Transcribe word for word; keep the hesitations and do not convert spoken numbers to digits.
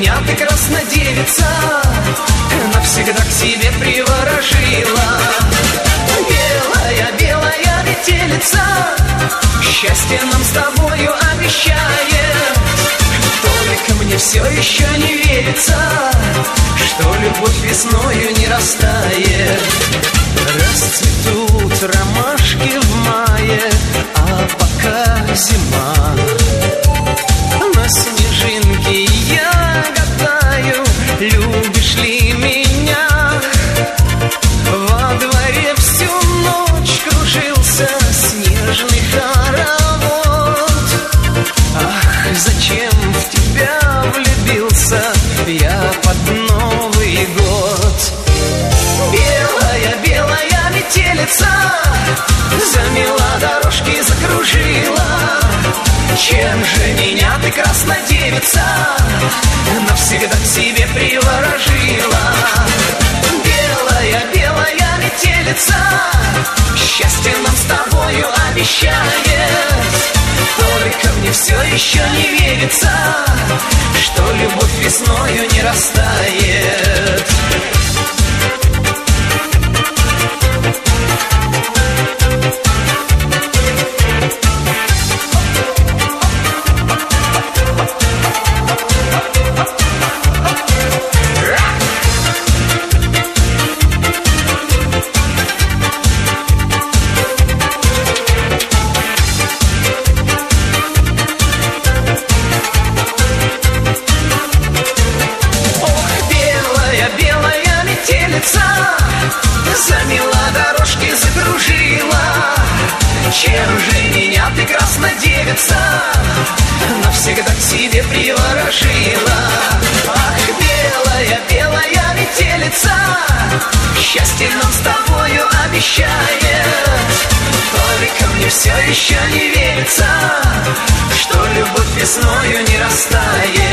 меня ты, краснодевица, навсегда к себе приворожила. Белая, белая метелица, счастье нам с тобою обещает. Только мне все еще не верится, что любовь весною не растает. Расцветут ромашки в мае, а пока зима. На снежинке я гадаю, любишь ли меня. Во дворе всю ночь кружился снежный хоровод. Ах, зачем в тебя влюбился я под Новый год. Белая, белая метелица замела дорожки, закружила. Чем же меня ты, краснодевица, навсегда к себе приворожила. Белая, белая метелица, счастье нам с тобою обещает. Только мне все еще не верится, что любовь весною не растает. Замела дорожки, закружила. Чем же меня ты, краснодевица, навсегда к себе приворожила. Ах, белая, белая метелица, счастье нам с тобою обещает. Только мне все еще не верится, что любовь весною не растает.